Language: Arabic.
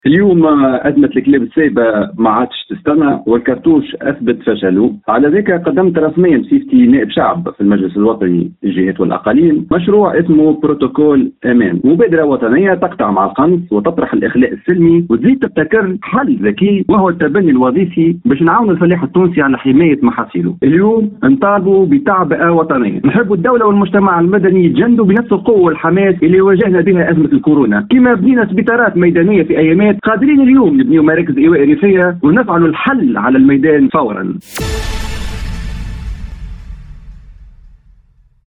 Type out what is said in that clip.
اليوم أزمة الكلاب السايبة ما عادش تستنى، والكرتوش أثبت فشله. على ذلك قدمت رسميا بصفتي نائب شعب في المجلس الوطني للجهات والأقاليم مشروع اسمه بروتوكول أمان، مبادرة وطنية تقطع مع القنص وتطرح الإخلاء السلمي وتزيد تبتكر حل ذكي وهو التبني الوظيفي باش نعاون الفلاح التونسي على حماية محاصيله. اليوم نطالبوا بتعبئة وطنية، نحب الدولة والمجتمع المدني يتجندوا بنفس القوة والحماس اللي واجهنا بها أزمة الكورونا. كما بنينا سبيطارات ميدانية في أيامات، قادرين اليوم نبنيو مراكز إيواء ريفية ونفعلوا الحل على الميدان فورا.